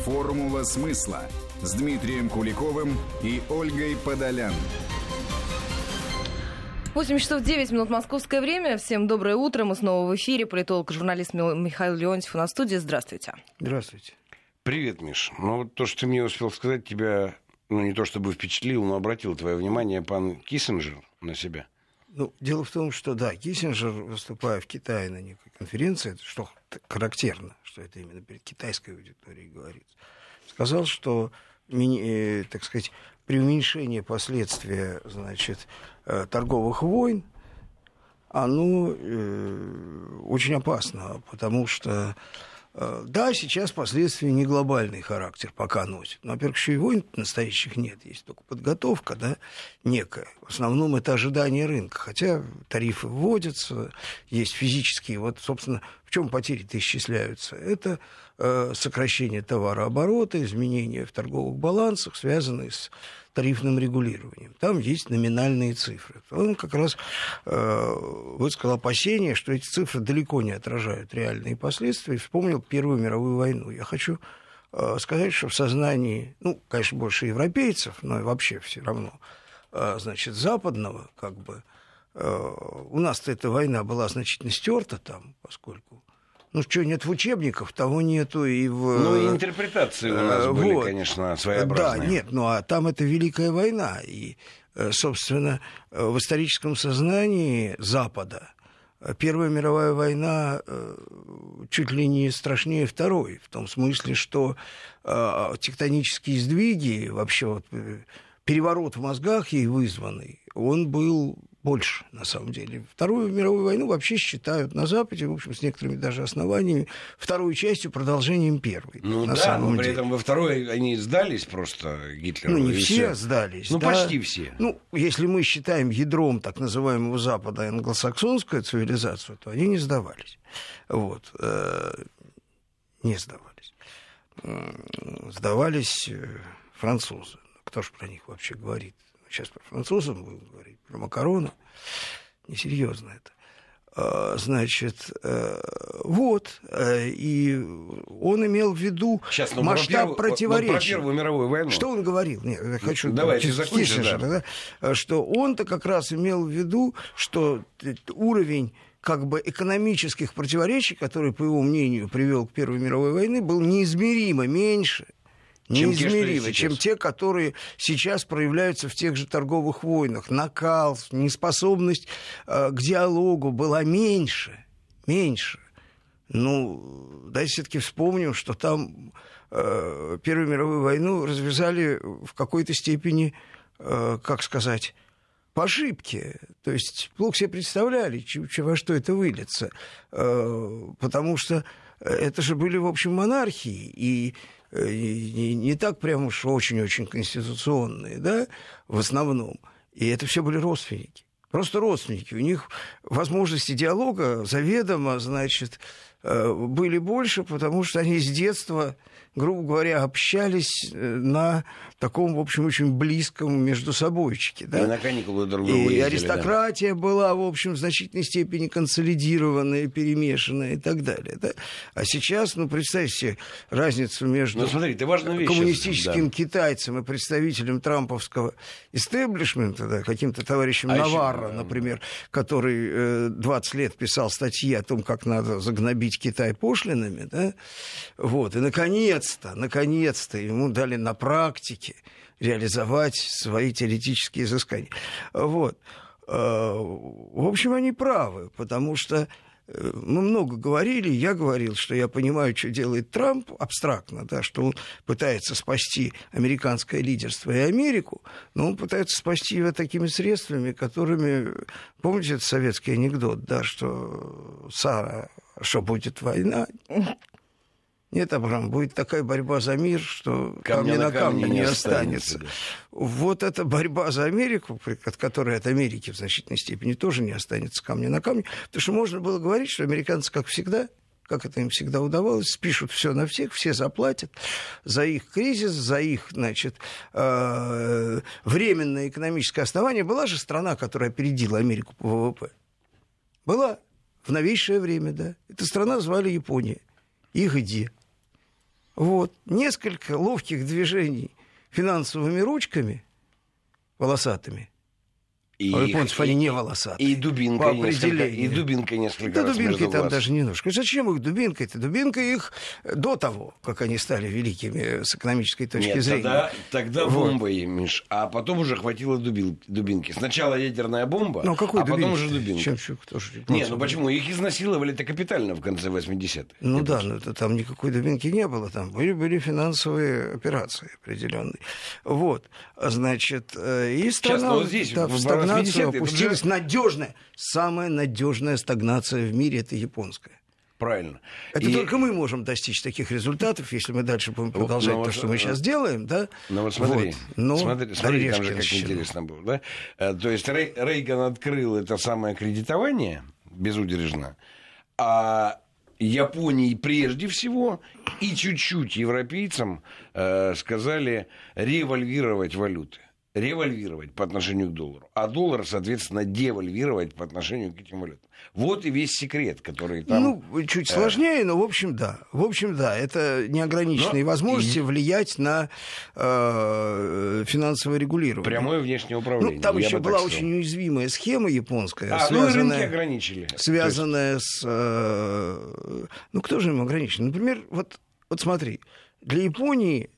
«Формула смысла» с Дмитрием Куликовым и Ольгой Подолян. 8 часов 9 минут московское время. Всем доброе утро. Мы снова в эфире. Политолог и журналист Михаил Леонтьев у нас в студии. Здравствуйте. Здравствуйте. Привет, Миш. Ну, вот то, что ты мне успел сказать, тебя, не то чтобы впечатлил, но обратил твое внимание пан Киссинджер на себя. Ну, дело в том, что, да, Киссинджер, выступая в Китае на некой конференции, что характерно, что это именно перед китайской аудиторией говорится, сказал, что, так сказать, при уменьшении последствия, значит, торговых войн, оно очень опасно, потому что, да, сейчас последствия не глобальный характер пока носят. Но, во-первых, еще и войн настоящих нет, есть только подготовка, да, некая. В основном это ожидание рынка, хотя тарифы вводятся, есть физические, вот, собственно, в чем потери-то исчисляются? Это сокращение товарооборота, изменения в торговых балансах, связанные с тарифным регулированием. Там есть номинальные цифры. Он как раз высказал опасение, что эти цифры далеко не отражают реальные последствия, и вспомнил Первую мировую войну. Я хочу сказать, что в сознании, ну, конечно, больше европейцев, но и вообще все равно, значит, западного, как бы, у нас-то эта война была значительно стерта там, поскольку... Ну, что нет в учебниках, того нету и в... Ну, и интерпретации у нас были, вот, конечно, своеобразные. Да, нет, ну, а там это Великая война. И, собственно, в историческом сознании Запада Первая мировая война чуть ли не страшнее Второй. В том смысле, что тектонические сдвиги, вообще вот, переворот в мозгах ей вызванный, он был... больше, на самом деле. Вторую мировую войну вообще считают на Западе, в общем, с некоторыми даже основаниями, второй частью продолжением первой. Ну да, но при этом во второй они сдались просто Гитлеру. Ну, не все сдались. Ну, да. Почти все. Ну, если мы считаем ядром так называемого Запада англосаксонскую цивилизацию, то они не сдавались. Вот. Не сдавались. Сдавались французы. Кто ж про них вообще говорит? Сейчас про французов будем говорить, про Макарона. Несерьезно это. Значит, вот. И он имел в виду сейчас, масштаб противоречий. Про Первую мировую войну. Что он говорил? Нет, я хочу... Давайте закончим. Да, что он-то как раз имел в виду, что уровень как бы экономических противоречий, который, по его мнению, привел к Первой мировой войне, был неизмеримо меньше, неизмеримо, чем те, которые сейчас проявляются в тех же торговых войнах. Накал, неспособность к диалогу была меньше. Ну, давайте все-таки вспомним, что там Первую мировую войну развязали в какой-то степени, как сказать, по ошибке. То есть плохо себе представляли, во что это выльется. Потому что это же были, в общем, монархии, и не так прямо уж очень-очень конституционные, да, в основном. И это все были родственники. Просто родственники. У них возможности диалога заведомо, значит, были больше, потому что они с детства, грубо говоря, общались на таком, в общем, очень близком междусобойчике. Да? И на каникулы друг друга ездили, и аристократия была, в общем, в значительной степени консолидированная, перемешанная и так далее. Да? А сейчас, ну, представьте себе разницу между коммунистическим китайцем и представителем трамповского истеблишмента, да, каким-то товарищем Наварро, например, который 20 лет писал статьи о том, как надо загнобить Китай пошлинами, да? Вот. И наконец-то ему дали на практике реализовать свои теоретические изыскания. Вот. В общем, они правы, потому что мы много говорили, я говорил, что я понимаю, что делает Трамп абстрактно, да, что он пытается спасти американское лидерство и Америку, но он пытается спасти его такими средствами, которыми... Помните этот советский анекдот, да, что Сара, что будет война? Нет, Абрам, будет такая борьба за мир, что камня на камне не останется. Да. Вот эта борьба за Америку, от которой от Америки в значительной степени тоже не останется камня на камне, потому что можно было говорить, что американцы, как всегда, как это им всегда удавалось, спишут все на всех, все заплатят за их кризис, за их, значит, временное экономическое основание. Была же страна, которая опередила Америку по ВВП. Была в новейшее время, да. Эта страна звали Япония. И где? Вот. Несколько ловких движений финансовыми ручками волосатыми. И у японцев они не волосатые. И дубинкой несколько да, раз дубинкой между там глаз. даже немножко. Зачем их дубинкой-то? Дубинка их до того, как они стали великими с экономической точки зрения. Тогда бомбой, Миш, а потом уже хватило дубинки. Сначала ядерная бомба, потом уже дубинка. Нет, ну почему? Их изнасиловали-то капитально в конце 80-х. Ну да, но там никакой дубинки не было. Там были финансовые операции определенные. Вот. Значит, и страна вот здесь, в стагнацию опустилась. Надежная, самая надежная стагнация в мире — это японская. Правильно. Это только мы можем достичь таких результатов, если мы дальше будем продолжать то, что мы сейчас делаем, да? Ну вот смотри, смотри, там же как еще интересно было, да? То есть Рейган открыл это самое кредитование безудержно, а Японии прежде всего и чуть-чуть европейцам сказали револьвировать валюты. Револьвировать по отношению к доллару, а доллар, соответственно, девальвировать по отношению к этим валютам. Вот и весь секрет, который там... Ну, чуть сложнее, но в общем, да. В общем, да, это неограниченные возможности влиять на финансовое регулирование. Прямое внешнее управление. Ну, там еще была очень уязвимая схема японская. Рынки ограничили. Связанная с... Ну, кто же им ограничен? Например, вот смотри, для Японии,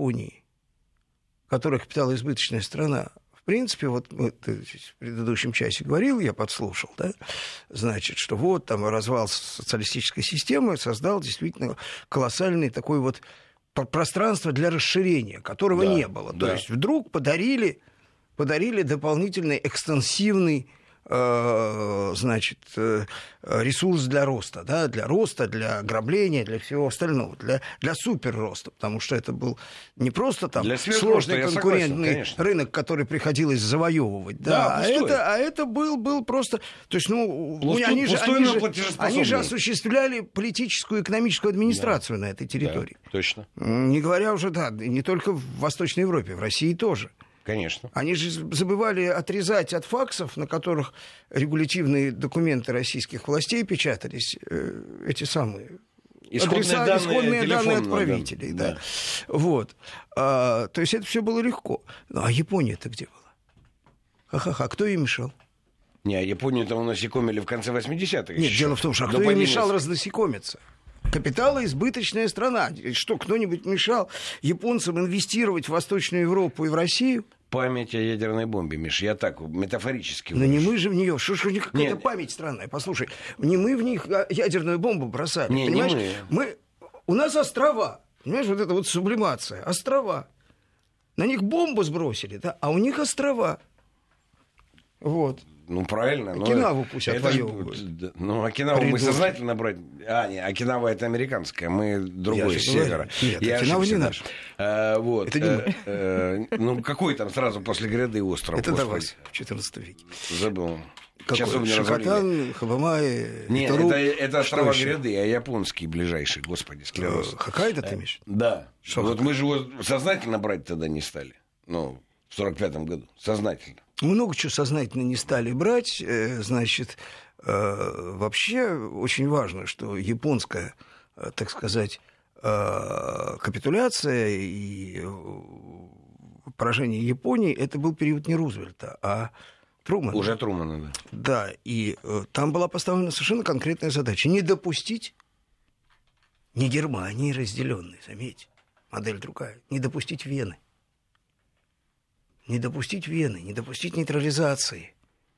которая капиталоизбыточная страна, в принципе, вот ты в предыдущем часе говорил, я подслушал, да, значит, что вот там развал социалистической системы создал действительно колоссальный такой вот пространство для расширения, которого не было. То есть вдруг подарили дополнительный экстенсивный значит, ресурс для роста, да, для ограбления, для всего остального, для суперроста, потому что это был не просто там сложный конкурентный рынок, который приходилось завоевывать, да, а это был просто, то есть, они же осуществляли политическую и экономическую администрацию на этой территории. Да, точно. Не говоря уже, не только в Восточной Европе, в России тоже. Конечно. Они же забывали отрезать от факсов, на которых регулятивные документы российских властей печатались, эти самые исходные данные отправителей. Да. Вот. То есть это все было легко. Ну, а Япония-то где была? Ха-ха-ха, кто ей мешал? Не, Японию-то унасекомили в конце 80-х. Нет, дело в том, что кто ей мешал разнасекомиться? Капиталоизбыточная страна. Что, кто-нибудь мешал японцам инвестировать в Восточную Европу и в Россию? Память о ядерной бомбе, Миш, я так метафорически Но не мы же в нее. Что у них какая-то память странная. Послушай, не мы в них ядерную бомбу бросали. Понимаешь? У нас острова. Понимаешь, вот это вот сублимация. Острова. На них бомбу сбросили, да? А у них острова. Вот. Ну, правильно. Окинаву пусть отвоевывают. Ну, Окинаву мы сознательно брать... Окинава — это американская, мы другой, с севера. Нет, Окинава не наш. Вот. Это не мы. Ну, какой там сразу после гряды остров? Это до вас, в XIV веке. Забыл. Какой? Шакотан, Хабамай, Нет, это острова гряды, а японский ближайший, господи, склероз. Хоккайдо ты имеешь? Да. Вот мы же его сознательно брать тогда не стали. Ну, в 45-м году. Сознательно. Много чего сознательно не стали брать. Значит, вообще очень важно, что японская, так сказать, капитуляция и поражение Японии — это был период не Рузвельта, а Трумэна. Уже Трумэна, да. Да, и там была поставлена совершенно конкретная задача. Не допустить, не Германии разделенной, заметьте, модель другая, не допустить Вены. Не допустить Вены, не допустить нейтрализации.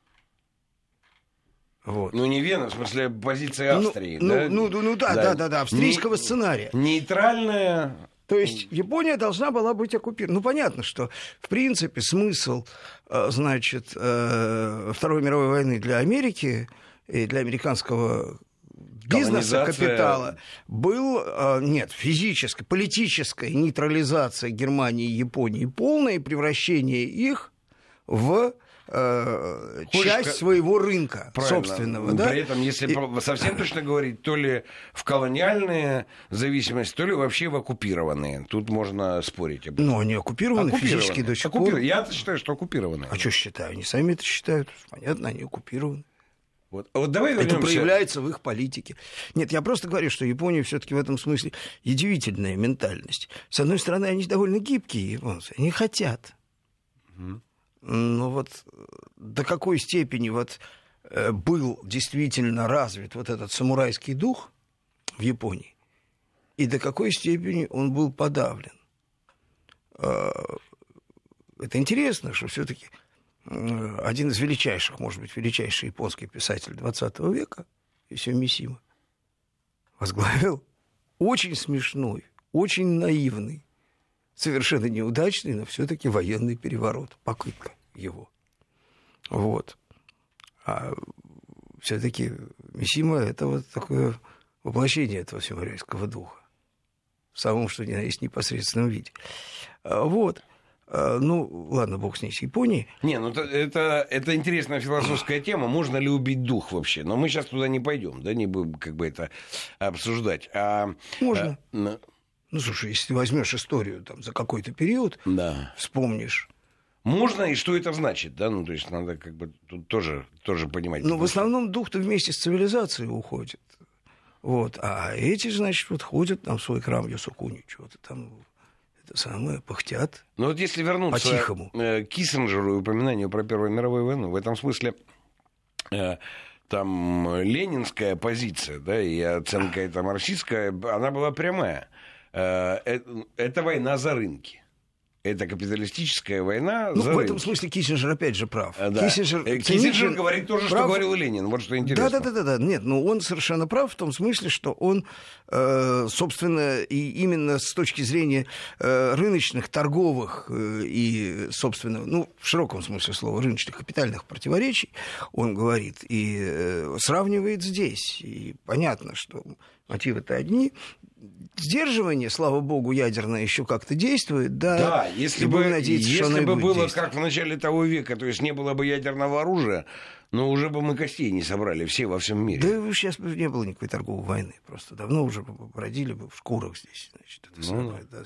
Вот. Ну, не Вена, в смысле позиции Австрии. Да, австрийского сценария. Нейтральная... То есть Япония должна была быть оккупирована. Ну, понятно, что, в принципе, смысл, значит, Второй мировой войны для Америки и для американского бизнеса, капитала был, физической, политическая нейтрализация Германии и Японии, полное превращение их в часть своего рынка собственного. Да? При этом, если совсем точно говорить, то ли в колониальные зависимости, то ли вообще в оккупированные. Тут можно спорить об этом. Но они оккупированы физически до сих пор. Я считаю, что оккупированы. А что считаю? Они сами это считают. Понятно, они оккупированы. Вот давай вернемся. Это проявляется в их политике. Нет, я просто говорю, что Япония все-таки в этом смысле удивительная ментальность. С одной стороны, они довольно гибкие японцы, они хотят. Но вот до какой степени вот был действительно развит вот этот самурайский дух в Японии, и до какой степени он был подавлен. Это интересно, что все-таки один из величайших, может быть, величайший японский писатель XX века, Исио Мисима, возглавил очень смешной, очень наивный, совершенно неудачный, но все-таки военный переворот, попытка его. Вот. А все-таки Мисима — это вот такое воплощение этого самурайского духа в самом, что ни на есть, непосредственном виде. Вот. Ну, ладно, бог с ней, с Японией. Не, ну это интересная философская тема. Можно ли убить дух вообще? Но мы сейчас туда не пойдем, да, не будем как бы это обсуждать. Можно. Ну, слушай, если ты возьмешь историю там, за какой-то период, да, вспомнишь. Можно, и что это значит, да? Ну, то есть надо как бы тут тоже понимать. Ну, в основном дух-то вместе с цивилизацией уходит. Вот. А эти, значит, вот ходят там в свой храм Йосукуни, чего-то там... самое, пыхтят. Ну вот если вернуться к Киссинджеру и упоминанию про Первую мировую войну, в этом смысле там ленинская позиция, да, и оценка эта марксистская, она была прямая. Это война за рынки. Это капиталистическая война за рынки. В этом смысле Киссинджер опять же прав. Да. Киссинджер говорит то же, что говорил Ленин. Вот что интересно. Да. Нет, но он совершенно прав в том смысле, что он, собственно, и именно с точки зрения рыночных, торговых и, собственно, ну, в широком смысле слова, рыночных капитальных противоречий, он говорит и сравнивает здесь. И понятно, что мотивы-то одни. Сдерживание, слава богу, ядерное еще как-то действует, да. Да, если бы было как в начале того века, то есть не было бы ядерного оружия, но уже бы мы костей не собрали все во всем мире. Да сейчас бы не было никакой торговой войны, просто давно уже бродили бы в шкурах здесь, значит, это самое, да.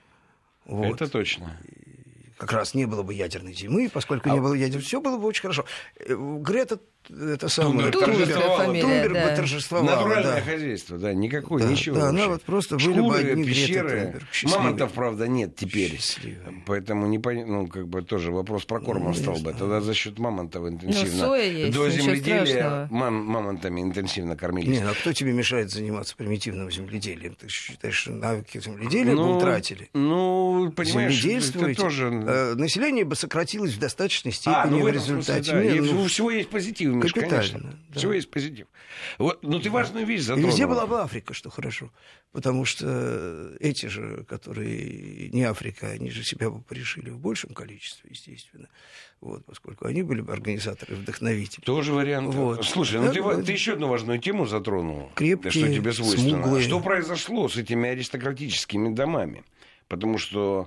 Вот. Это точно. Как раз не было бы ядерной зимы, поскольку не было ядерной, все было бы очень хорошо. Грета, это самое, Тунберг бы торжествовала. Натуральное хозяйство, да, никакой, ничего. Да, она вот просто были бы одни пещеры. Мамонтов, правда, нет теперь. Поэтому ну, как бы тоже вопрос про корм стал бы. Тогда за счет мамонтов интенсивно. До земледелия мамонтами интенсивно кормились. Нет, а кто тебе мешает заниматься примитивным земледелием? Ты считаешь, что навыки земледелия бы утратили? Ну, понимаешь, это тоже... Население бы сократилось в достаточной степени в результате. У всего есть позитив, Миш, конечно. Да. Всего есть позитив. Вот, но ты важную вещь затронул. И везде была бы Африка, что хорошо. Потому что эти же, которые не Африка, они же себя бы порешили в большем количестве, естественно. Вот, поскольку они были бы организаторы, вдохновители. Тоже вариант. Вот. Слушай, ну ты еще одну важную тему затронул. Крепкие, что тебе свойственно. смуглые. Что произошло с этими аристократическими домами? Потому что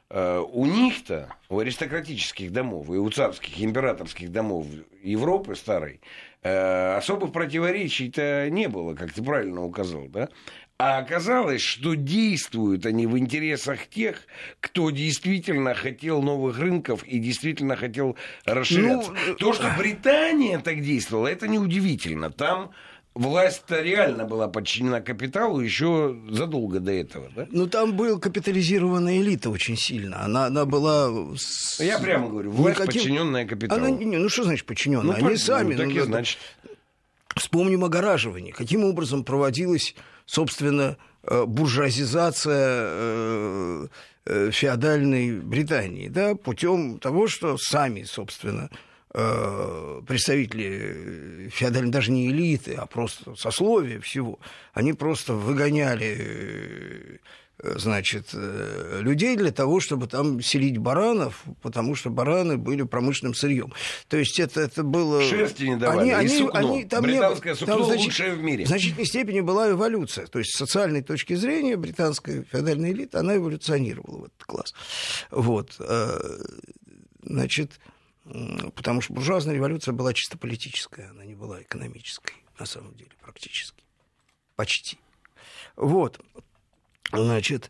у них-то, у аристократических домов и у царских, императорских домов Европы старой, особых противоречий-то не было, как ты правильно указал, да? А оказалось, что действуют они в интересах тех, кто действительно хотел новых рынков и действительно хотел расширяться. То, что Британия так действовала, это неудивительно. Там власть-то реально была подчинена капиталу еще задолго до этого, да? Ну, там была капитализированная элита очень сильно. Она была... Я прямо говорю, власть, подчиненная капиталу. Ну, что значит подчиненная? Они сами... Так и значит. Вспомним огораживание. Каким образом проводилась, собственно, буржуазизация феодальной Британии? Да? Путем того, что сами, собственно, представители феодальной, даже не элиты, а просто сословия всего, они просто выгоняли, значит, людей для того, чтобы там селить баранов, потому что бараны были промышленным сырьем. То есть это было... Шерсти не давали, и сукно. Британское сукно лучшее в мире. В значительной степени была эволюция. То есть с социальной точки зрения британская феодальная элита, она эволюционировала в этот класс. Вот. Значит... Потому что буржуазная революция была чисто политическая, она не была экономической, на самом деле, практически. Почти. Вот. Значит...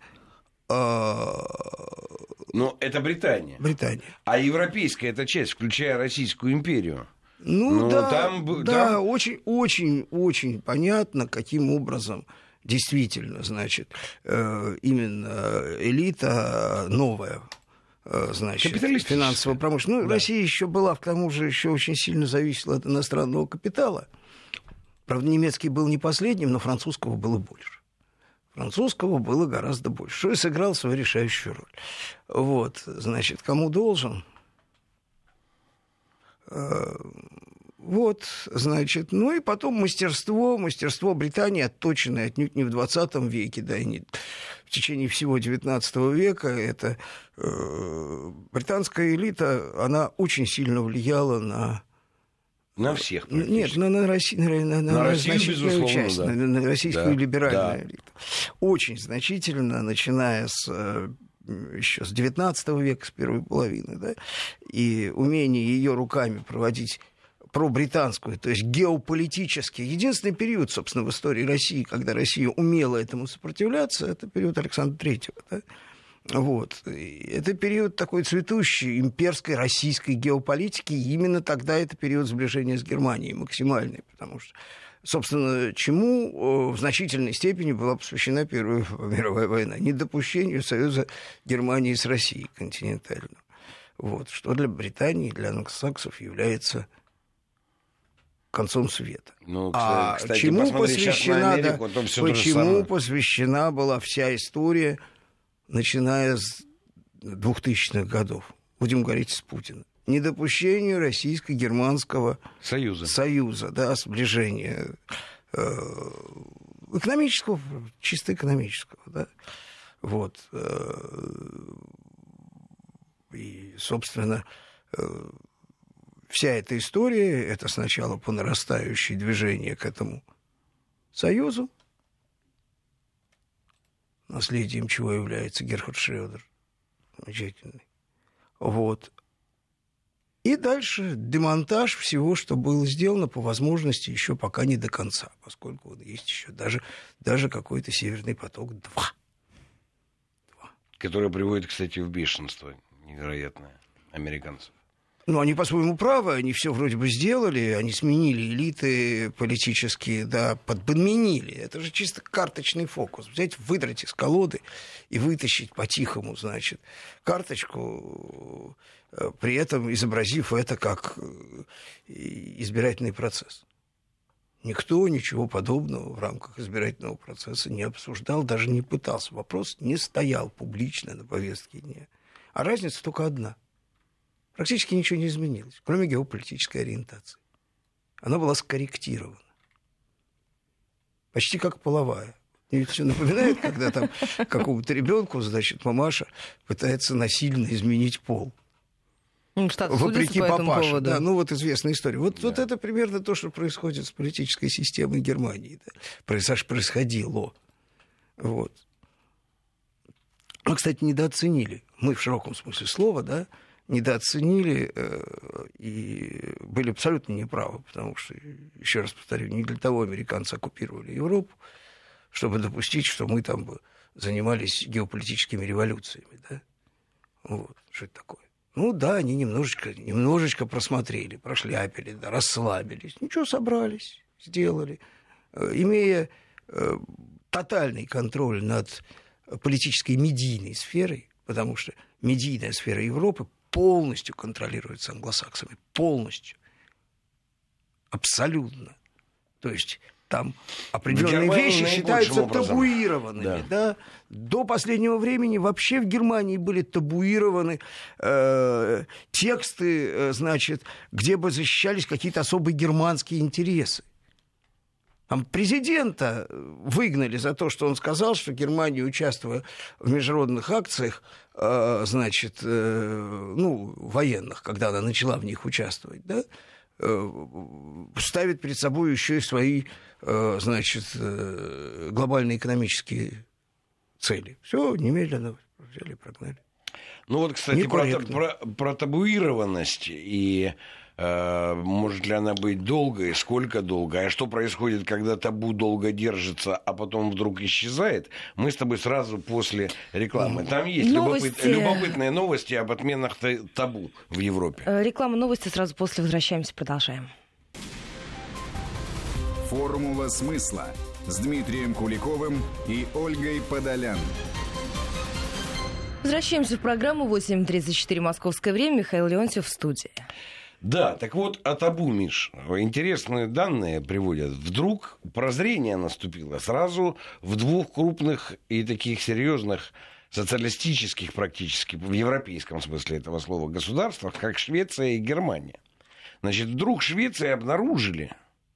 Но это Британия. Британия. А европейская эта часть, включая Российскую империю, Да, очень понятно, каким образом действительно, значит, именно элита новая, значит, финансово-промышленная. Ну, да. Россия еще была, к тому же, еще очень сильно зависела от иностранного капитала. Правда, немецкий был не последним, но французского было больше. Французского было гораздо больше, что и сыграл свою решающую роль. Вот, значит, кому должен? Вот, значит, ну и потом мастерство Британии, отточенное отнюдь не в 20 веке, да, и не в течение всего 19 века, это британская элита, она очень сильно влияла на всех. Нет, на Россию, безусловно, часть, да. на российскую либеральную элиту. Очень значительно, начиная еще с 19 века, с первой половины, да, и умение ее руками проводить пробританскую, то есть геополитический. Единственный период, собственно, в истории России, когда Россия умела этому сопротивляться, это период Александра Третьего. Да? Вот. И это период такой цветущей имперской российской геополитики, и именно тогда это период сближения с Германией максимальный, потому что, собственно, чему в значительной степени была посвящена Первая мировая война? Недопущению союза Германии с Россией континентального. Вот. Что для Британии, для англосаксов является концом света. Ну, кстати, чему посвящена была вся история, начиная с 2000-х годов? Будем говорить с Путина. Недопущению российско-германского союза, да, сближения экономического, чисто экономического, да. Вот. И, собственно, вся эта история, это сначала по нарастающей движение к этому союзу, наследием чего является Герхард Шредер, замечательный. Вот. И дальше демонтаж всего, что было сделано, по возможности, еще пока не до конца, поскольку есть еще даже какой-то «Северный поток-2». Который приводит, кстати, в бешенство невероятное американцев. Ну, они по-своему правы, они все вроде бы сделали, они сменили элиты политические, да, подменили. Это же чисто карточный фокус. Взять, выдрать из колоды и вытащить по-тихому, значит, карточку, при этом изобразив это как избирательный процесс. Никто ничего подобного в рамках избирательного процесса не обсуждал, даже не пытался. Вопрос не стоял публично на повестке дня. А разница только одна. Практически ничего не изменилось, кроме геополитической ориентации. Она была скорректирована. Почти как половая. Мне ведь все напоминает, когда там какому-то ребенку, значит, мамаша пытается насильно изменить пол. Вопреки папаше. Да, ну вот известная история. Вот это примерно то, что происходит с политической системой Германии. Да. Происходило. Вот. Мы, кстати, недооценили. Мы в широком смысле слова, да, недооценили и были абсолютно неправы, потому что, еще раз повторю, не для того американцы оккупировали Европу, чтобы допустить, что мы там бы занимались геополитическими революциями. Да? Вот. Что это такое? Ну да, они немножечко просмотрели, прошляпили, да, расслабились. Ничего, собрались, сделали. Имея тотальный контроль над политической медийной сферой, потому что медийная сфера Европы полностью контролируется англосаксами. Полностью. Абсолютно. То есть там определенные вещи считаются табуированными. Да. До последнего времени вообще в Германии были табуированы тексты, значит, где бы защищались какие-то особые германские интересы. Там президента выгнали за то, что он сказал, что Германия, участвуя в международных акциях, значит, военных, когда она начала в них участвовать, да, ставит перед собой еще и свои, значит, глобальные экономические цели. Все, немедленно взяли, прогнали. Ну вот, кстати, про табуированность и может ли она быть долгой, сколько долго, а что происходит, когда табу долго держится, а потом вдруг исчезает, мы с тобой сразу после рекламы. Там есть любопытные новости об отменах табу в Европе. Реклама, новости, сразу после возвращаемся, продолжаем. Формула смысла с Дмитрием Куликовым и Ольгой Подолян. Возвращаемся в программу 8:34 московское время. Михаил Леонтьев в студии. Да, так вот, о табу, Миш, интересные данные приводят. Вдруг прозрение наступило сразу в двух крупных и таких серьезных социалистических практически, в европейском смысле этого слова, государствах, как Швеция и Германия. Значит, вдруг в Швеции обнаружили,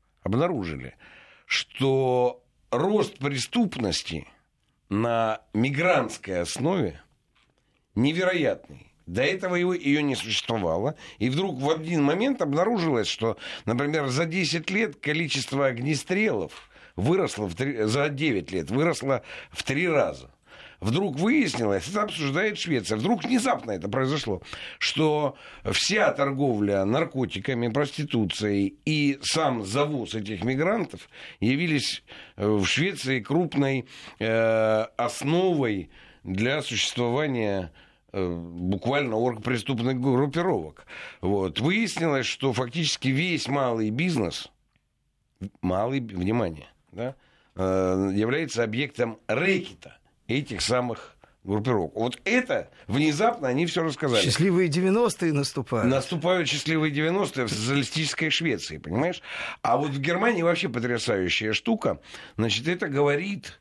что рост преступности на мигрантской основе невероятный. До этого ее не существовало. И вдруг в один момент обнаружилось, что, например, за 10 лет количество огнестрелов выросло за 9 лет выросло в 3 раза. Вдруг выяснилось, это обсуждает Швеция, вдруг внезапно это произошло, что вся торговля наркотиками, проституцией и сам завоз этих мигрантов явились в Швеции крупной основой для существования буквально оргпреступных группировок. Вот. Выяснилось, что фактически весь малый бизнес, внимание, да, является объектом рэкета этих самых группировок. Вот это внезапно они все рассказали. Счастливые 90-е наступают. Наступают счастливые 90-е в социалистической Швеции, понимаешь? А вот в Германии вообще потрясающая штука. Значит, это говорит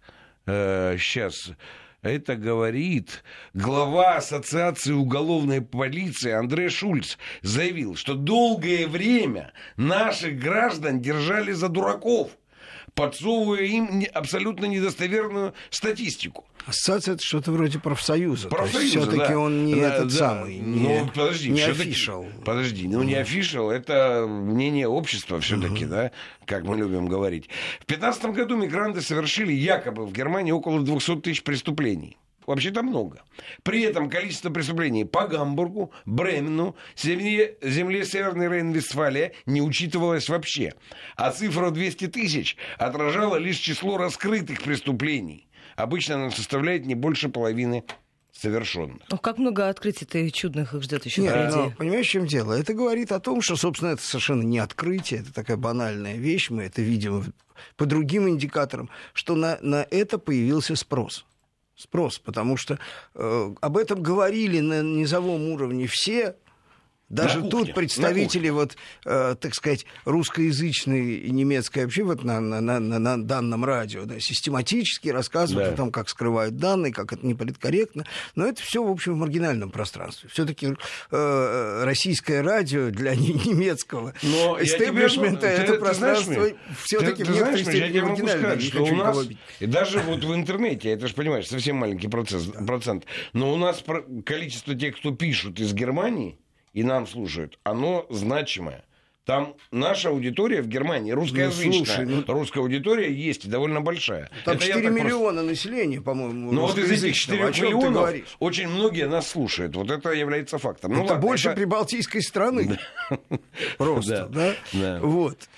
глава Ассоциации уголовной полиции Андре Шульц заявил, что долгое время наших граждан держали за дураков, подсовывая им абсолютно недостоверную статистику. Ассоциация — это что-то вроде профсоюза. Все-таки да. Он не самый, не офишал. Подожди, не офишал, это мнение общества все-таки, да, как мы любим говорить. В 2015 году мигранты совершили якобы в Германии около 200 тысяч преступлений. Вообще-то много. При этом количество преступлений по Гамбургу, Бремену, земле Северной Рейн-Вестфалии не учитывалось вообще. А цифра 200 тысяч отражала лишь число раскрытых преступлений. Обычно она составляет не больше половины совершенных. Как много открытий-то чудных их ждет еще впереди. Понимаешь, в чем дело? Это говорит о том, что, собственно, это совершенно не открытие, это такая банальная вещь, мы это видим по другим индикаторам, что на это появился спрос. Потому что об этом говорили на низовом уровне все. Даже тут представители, так сказать, русскоязычной и немецкой вообще на данном радио систематически рассказывают о том, как скрывают данные, как это неполиткорректно. Но это все, в общем, в маргинальном пространстве. Все-таки российское радио для немецкого истеблишмента это пространство все-таки в некоторой степени маргинальное. Что у нас, и даже вот в интернете, это же, понимаешь, совсем маленький процент, но у нас количество тех, кто пишут из Германии, и нам слушают, оно значимое. Там наша аудитория в Германии, русскоязычная, русская аудитория есть и довольно большая. Там 4 миллиона населения, по-моему. Но вот из этих 4 миллионов очень многие нас слушают. Вот это является фактом. Это больше прибалтийской страны. Просто, да? Вот.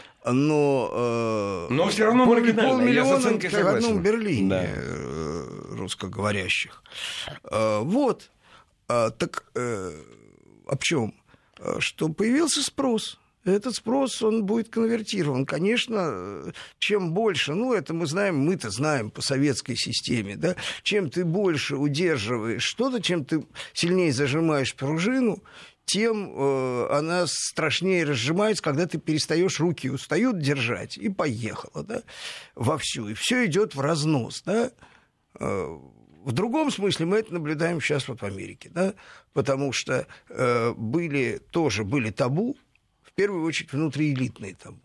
Но все равно маргинально. Полмиллиона в одном Берлине русскоговорящих. Вот. Так... О чем? Что появился спрос. Этот спрос, он будет конвертирован. Конечно, чем больше, это мы-то знаем по советской системе, да, чем ты больше удерживаешь что-то, чем ты сильнее зажимаешь пружину, тем она страшнее разжимается, когда ты перестаешь, руки устают держать, и поехала, да, вовсю. И все идет в разнос, да. В другом смысле мы это наблюдаем сейчас в Америке, да, потому что были табу, в первую очередь внутриэлитные табу.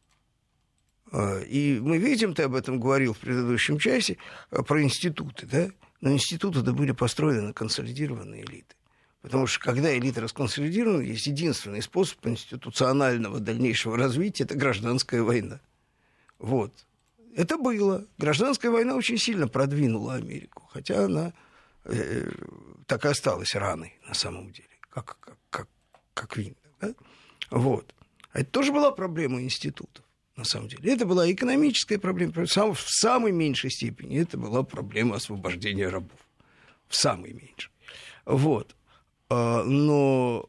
И мы видим, ты об этом говорил в предыдущем часе, про институты, да, но институты-то были построены на консолидированные элиты. Потому что когда элиты расконсолидированы, есть единственный способ институционального дальнейшего развития – это гражданская война. Вот. Это было. Гражданская война очень сильно продвинула Америку, хотя она так и осталась раной на самом деле, как винтик. Да? Вот. А это тоже была проблема институтов, на самом деле. Это была экономическая проблема. В самой меньшей степени это была проблема освобождения рабов. В самой меньшей. Вот. Но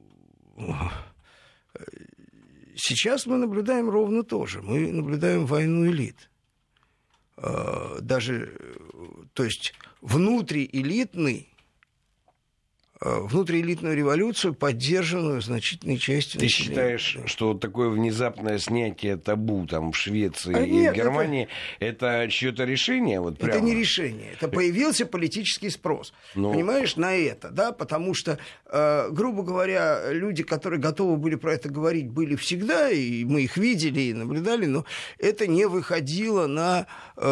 сейчас мы наблюдаем ровно то же. Мы наблюдаем войну элит. Даже, то есть, внутриэлитную революцию, поддержанную значительной частью Ты населения. считаешь, что такое внезапное снятие табу там, в Швеции и в Германии это чье-то решение? Вот прямо? Это не решение. Это появился политический спрос. Понимаешь, на это. Да? Потому что, грубо говоря, люди, которые готовы были про это говорить, были всегда, и мы их видели и наблюдали, но это не выходило на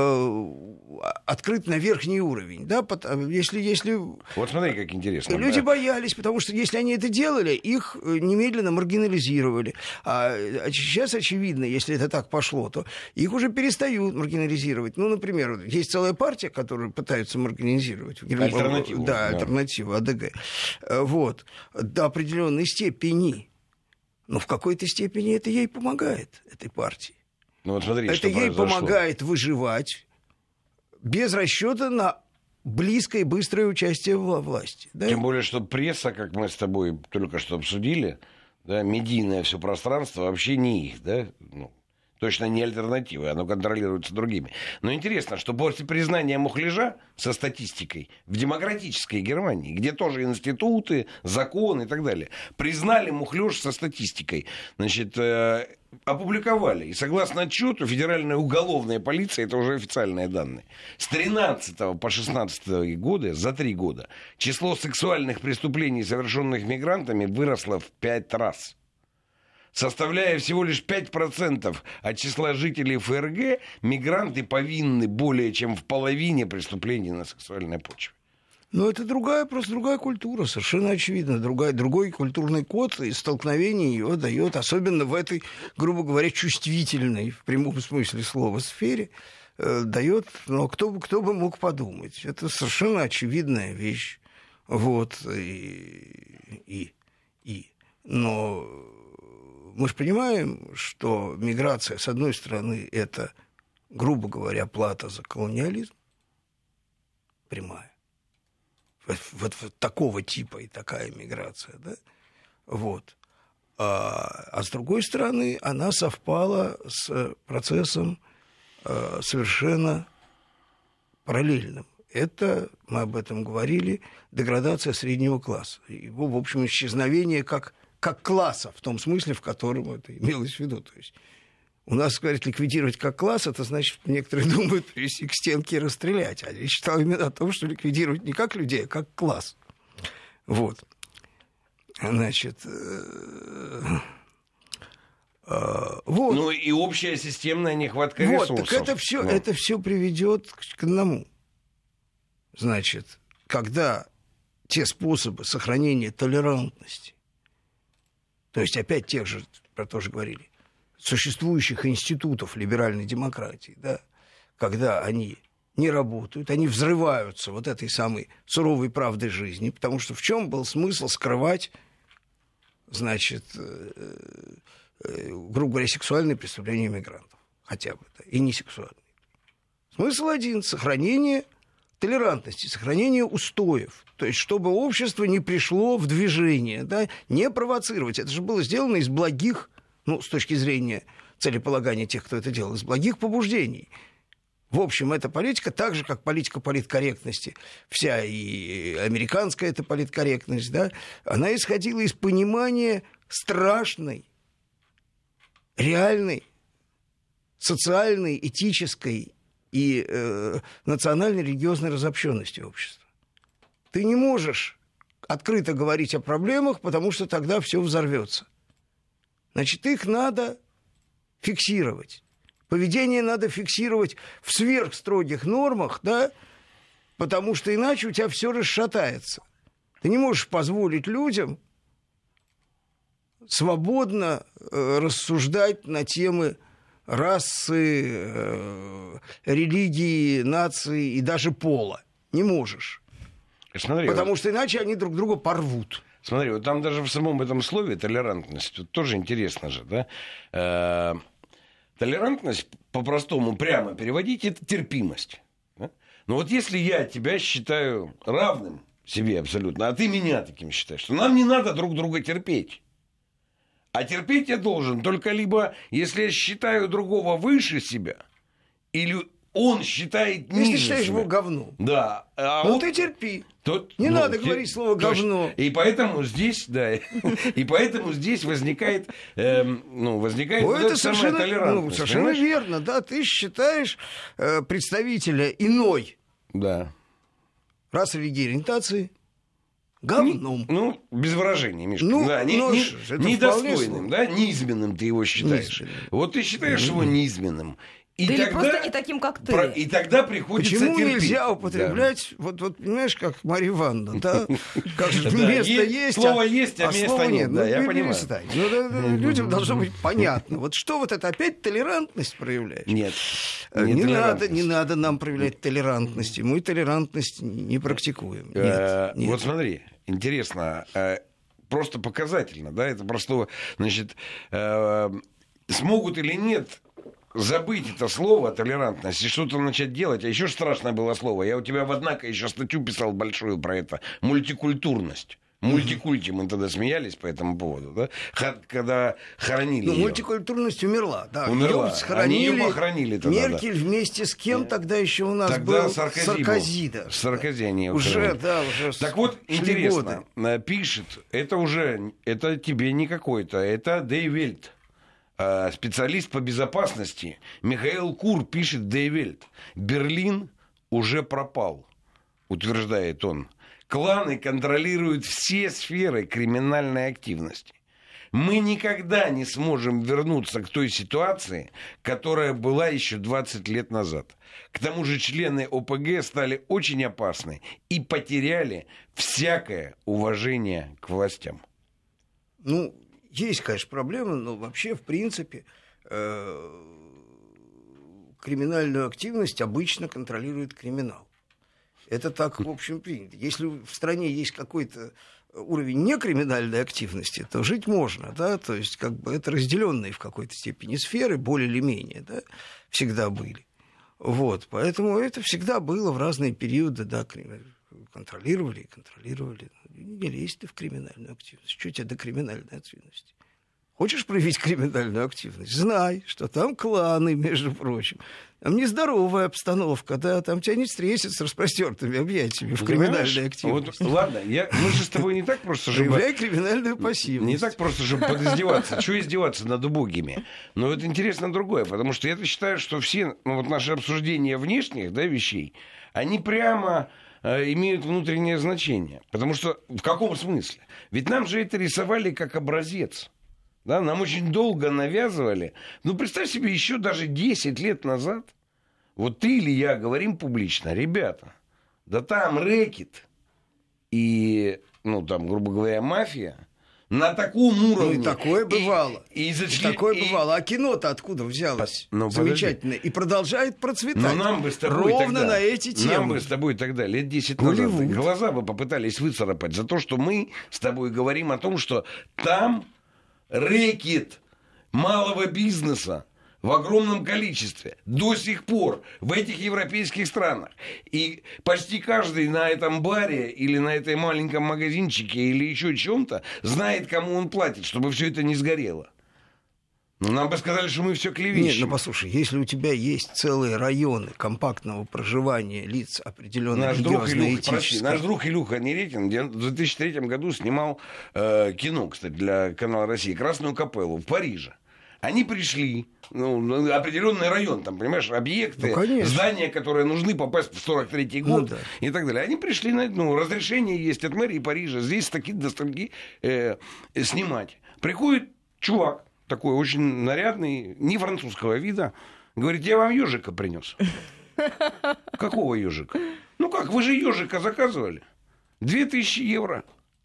открыт на верхний уровень. Да? Если... Вот смотри, как интересно. Люди боялись, потому что если они это делали, их немедленно маргинализировали. А сейчас, очевидно, если это так пошло, то их уже перестают маргинализировать. Ну, например, есть целая партия, которую пытаются маргинализировать. Альтернативу. Да, альтернативу, АДГ. Вот. До определенной степени. Но в какой-то степени это ей помогает, этой партии. Ну, вот смотри, это ей помогает выживать без расчета на близкое и быстрое участие во власти. Да? Тем более, что пресса, как мы с тобой только что обсудили, да, медийное все пространство вообще не их, да, точно не альтернатива, оно контролируется другими. Но интересно, что после признания мухляжа со статистикой в демократической Германии, где тоже институты, законы и так далее, признали мухляж со статистикой, значит, опубликовали. И согласно отчету, федеральная уголовная полиция, это уже официальные данные, с 13 по 16 годы, за 3 года, число сексуальных преступлений, совершенных мигрантами, выросло в 5 раз. Составляя всего лишь 5% от числа жителей ФРГ, мигранты повинны более чем в половине преступлений на сексуальной почве. Но это просто другая культура, совершенно очевидно. Другой культурный код, и столкновение ее дает, особенно в этой, грубо говоря, чувствительной, в прямом смысле слова, сфере, дает, но кто бы мог подумать. Это совершенно очевидная вещь. Вот. Но мы же понимаем, что миграция, с одной стороны, это, грубо говоря, плата за колониализм, прямая. Вот такого типа и такая миграция, да? Вот. А с другой стороны, она совпала с процессом совершенно параллельным. Это, мы об этом говорили, деградация среднего класса. Его, в общем, исчезновение как класса, в том смысле, в котором это имелось в виду. То есть у нас, говорят, ликвидировать как класс, это значит, некоторые думают, привести к стенке и расстрелять. А я считал именно о том, что ликвидировать не как людей, а как класс. Вот. Значит, вот. Ну и общая системная нехватка ресурсов. Вот, так это все приведет к одному. Значит, когда те способы сохранения толерантности, то есть опять тех же, про то же говорили, существующих институтов либеральной демократии, да, когда они не работают, они взрываются вот этой самой суровой правдой жизни, потому что в чем был смысл скрывать, значит, грубо говоря, сексуальные преступления мигрантов, хотя бы, да, и не сексуальные. Смысл один — сохранение толерантности, сохранение устоев, то есть чтобы общество не пришло в движение, да, не провоцировать. Это же было сделано из благих, с точки зрения целеполагания тех, кто это делал, из благих побуждений. В общем, эта политика, так же, как политика политкорректности, вся и американская эта политкорректность, да, она исходила из понимания страшной, реальной, социальной, этической и национально-религиозной разобщенности общества. Ты не можешь открыто говорить о проблемах, потому что тогда все взорвется. Значит, их надо фиксировать. Поведение надо фиксировать в сверхстрогих нормах, да, потому что иначе у тебя все расшатается. Ты не можешь позволить людям свободно рассуждать на темы расы, религии, нации и даже пола. Не можешь. Смотри, потому что иначе они друг друга порвут. Смотри, вот там даже в самом этом слове толерантность, вот тоже интересно же, да? Толерантность, по-простому, прямо переводить, это терпимость. Да? Но вот если я тебя считаю равным себе абсолютно, а ты меня таким считаешь, то нам не надо друг друга терпеть. А терпеть я должен только либо, если я считаю другого выше себя, или он считает ниже себя. Если ты считаешь его говном. Да. Ты терпи. Не надо говорить слово «говно». И поэтому здесь, и поэтому здесь возникает это самая толерантность. Совершенно верно, да. Ты считаешь представителя иной расы, религии, ориентации говном. Без выражения, Мишка. Недостойным, низменным ты его считаешь. Вот ты считаешь его низменным. Или просто не таким, как ты. И тогда приходится терпеть. Почему нельзя употреблять, вот понимаешь, как Марья Ивановна, да? Как же место есть, слово есть, а места нет. Да, я понимаю. Людям должно быть понятно. Вот что вот это опять толерантность проявляешь? Нет. Не надо нам проявлять толерантность. Мы толерантность не практикуем. Нет. Вот смотри, интересно, просто показательно, да, это просто, значит, смогут или нет забыть это слово толерантность и что-то начать делать. А еще страшное было слово. Я у тебя в «Однако» еще статью писал большую про это. Мультикультурность. Мультикульти, мы тогда смеялись по этому поводу, да? Когда хоронили ее. Мультикультурность умерла, да. Умерла. Они ее похоронили тогда. Меркель вместе с кем тогда еще у нас тогда был? Саркози. Да. Саркози они уже, Так вот, интересно, пишет, это тебе не какой-то, это Die Welt. Специалист по безопасности Михаил Кур пишет Die Welt. Берлин уже пропал, утверждает он. Кланы контролируют все сферы криминальной активности. Мы никогда не сможем вернуться к той ситуации, которая была еще 20 лет назад. К тому же члены ОПГ стали очень опасны и потеряли всякое уважение к властям. Есть, конечно, проблемы, но вообще, в принципе, криминальную активность обычно контролирует криминал. Это так, в общем, принято. Если в стране есть какой-то уровень некриминальной активности, то жить можно, да, то есть как бы это разделенные в какой-то степени сферы, более или менее, да, всегда были. Вот, поэтому это всегда было в разные периоды, да, контролировали. Не лезь ты в криминальную активность. Что тебе до криминальной активности? Хочешь проявить криминальную активность? Знай, что там кланы, между прочим. Там нездоровая обстановка, да, там тебя не встретят с распростертыми объятиями в криминальной активности. Ладно, мы же с тобой не так просто же... Проявляй криминальную пассивность. Не так просто же подиздеваться. Чего издеваться над убогими? Но это интересно другое, потому что я считаю, что все наши обсуждения внешних вещей, они прямо имеют внутреннее значение. Потому что в каком смысле? Ведь нам же это рисовали как образец. Да, нам очень долго навязывали. Представь себе, еще даже 10 лет назад, вот ты или я говорим публично: ребята, да там рэкет и, грубо говоря, мафия на таком уровне. И такое бывало. Такое бывало. А кино-то откуда взялось? Замечательно. И продолжает процветать. Но нам бы с тобой ровно на эти темы. Нам бы с тобой тогда, лет 10 назад, глаза бы попытались выцарапать за то, что мы с тобой говорим о том, что там рэкет малого бизнеса в огромном количестве до сих пор в этих европейских странах. И почти каждый на этом баре или на этой маленьком магазинчике или еще чем-то знает, кому он платит, чтобы все это не сгорело. Нам бы сказали, что мы все клевещем. Нет, послушай, если у тебя есть целые районы компактного проживания лиц определенной религиозно-этической... Наш друг Илюха Неретин в 2003 году снимал кино, кстати, для канала «Россия», «Красную капеллу» в Париже. Они пришли, определенный район, там, понимаешь, объекты, здания, которые нужны попасть в 43-й год и так далее. Они пришли на разрешение есть от мэрии Парижа здесь такие достатки снимать. Приходит чувак, такой очень нарядный, не французского вида, говорит: я вам ежика принес. Какого ежика? Вы же ежика заказывали. 2000 евро.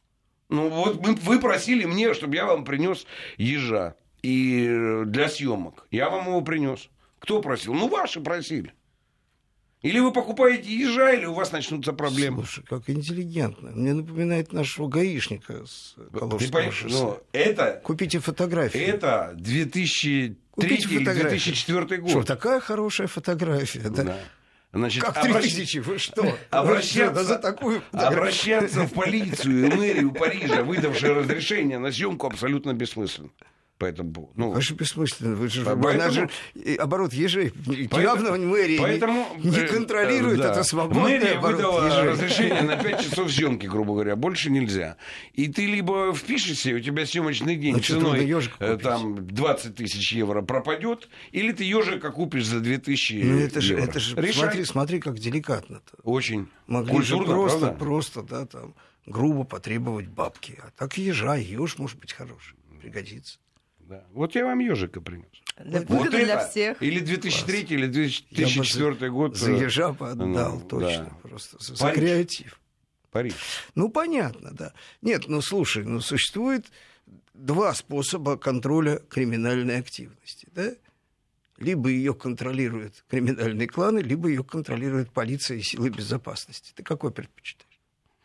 Вы просили мне, чтобы я вам принес ежа и для съемок. Я вам его принес. Кто просил? Ваши просили. Или вы покупаете ежа, или у вас начнутся проблемы. Слушай, как интеллигентно. Мне напоминает нашего гаишника с Калужского шоссе. Купите фотографии. Это 2003 или 2004 год. Что, такая хорошая фотография, да? Значит, как 3000, вы что? Обращаться в полицию и мэрию Парижа, выдавшие разрешение на съемку, абсолютно бессмысленно. Поэтому, конечно, бессмысленно. Она же оборот ежей. Явно мэрия не контролирует это свободное мэрия оборот выдала ежей. разрешение на 5 часов съемки, грубо говоря. Больше нельзя. И ты либо впишешься, у тебя съемочный день ценой там 20 тысяч евро пропадет, или ты ежика купишь за 2000 евро. Это же смотри, как деликатно-то. Очень. Могли же просто, да, там, грубо потребовать бабки. А так еж может быть хороший, пригодится. Да. Вот я вам ежика принес. Для всех. Или 2003, или 2004 год. За ежа бы отдал, точно. Да. Просто за креатив. Париж. Понятно, да. Нет, слушай, существует два способа контроля криминальной активности, да? Либо ее контролируют криминальные кланы, либо ее контролирует полиция и силы безопасности. Ты какой предпочитаешь?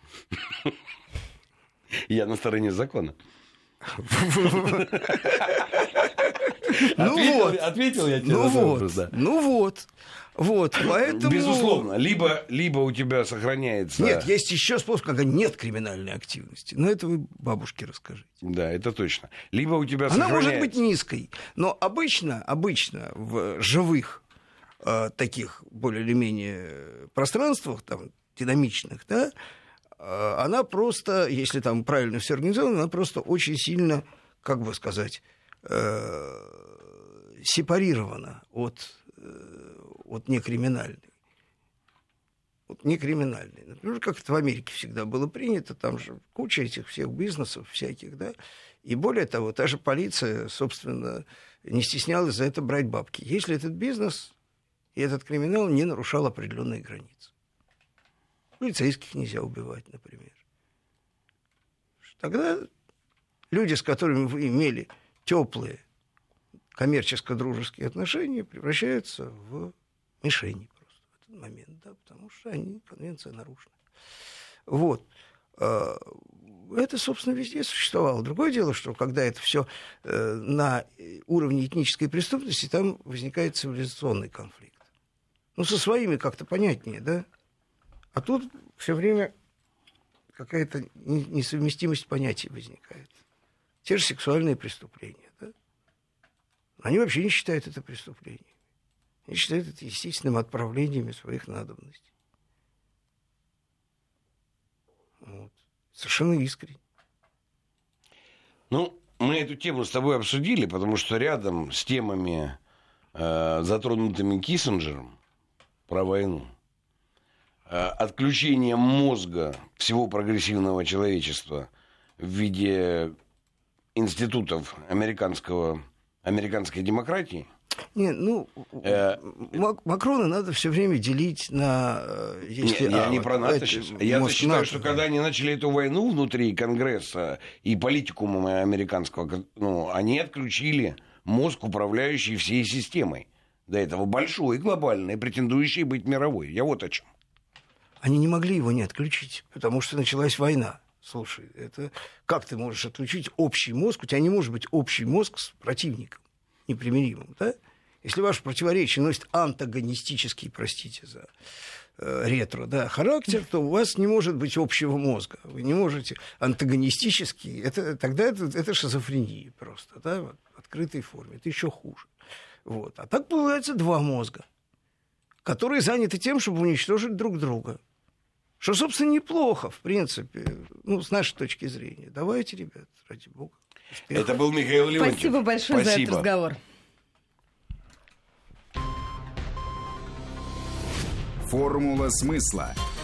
Я на стороне закона. Ответил я тебе на вопрос, да. Вот, поэтому... Безусловно, либо у тебя сохраняется... Нет, есть еще способ, когда нет криминальной активности. Но это вы бабушке расскажите. Да, это точно. Либо у тебя она сохраняется... может быть низкой, но обычно в живых таких более или менее пространствах, там, динамичных, да, она просто, если там правильно все организовано, она просто очень сильно, как бы сказать, сепарирована от некриминальной. Например, как это в Америке всегда было принято, там же куча этих всех бизнесов всяких, да, и более того, та же полиция, собственно, не стеснялась за это брать бабки, если этот бизнес и этот криминал не нарушал определенные границы. Полицейских нельзя убивать, например. Тогда люди, с которыми вы имели теплые коммерческо-дружеские отношения, превращаются в мишени просто в этот момент, да, потому что конвенция нарушена. Вот. Это, собственно, везде существовало. Другое дело, что когда это все на уровне этнической преступности, там возникает цивилизационный конфликт. Со своими как-то понятнее, да? А тут все время какая-то несовместимость понятий возникает. Те же сексуальные преступления. Да? Они вообще не считают это преступлением. Они считают это естественным отправлением своих надобностей. Вот. Совершенно искренне. Мы эту тему с тобой обсудили, потому что рядом с темами, затронутыми Киссинджером про войну, отключение мозга всего прогрессивного человечества в виде институтов американской демократии. Нет, Макрона надо все время делить на... я не про НАТО сейчас. Я считаю, что когда они начали эту войну внутри Конгресса и политикума американского, они отключили мозг, управляющий всей системой. До этого большой, глобальной, претендующей быть мировой. Я вот о чем. Они не могли его не отключить, потому что началась война. Слушай, это как ты можешь отключить общий мозг? У тебя не может быть общий мозг с противником непримиримым, да? Если ваше противоречие носит антагонистический, простите за ретро, да, характер, то у вас не может быть общего мозга. Вы не можете антагонистический. Тогда это шизофрения просто, да, в открытой форме. Это еще хуже. Вот. А так появляется два мозга, которые заняты тем, чтобы уничтожить друг друга. Что, собственно, неплохо, в принципе, с нашей точки зрения. Давайте, ребят, ради бога. Успехов. Это был Михаил Леонтьев. Спасибо большое за этот разговор. Формула смысла.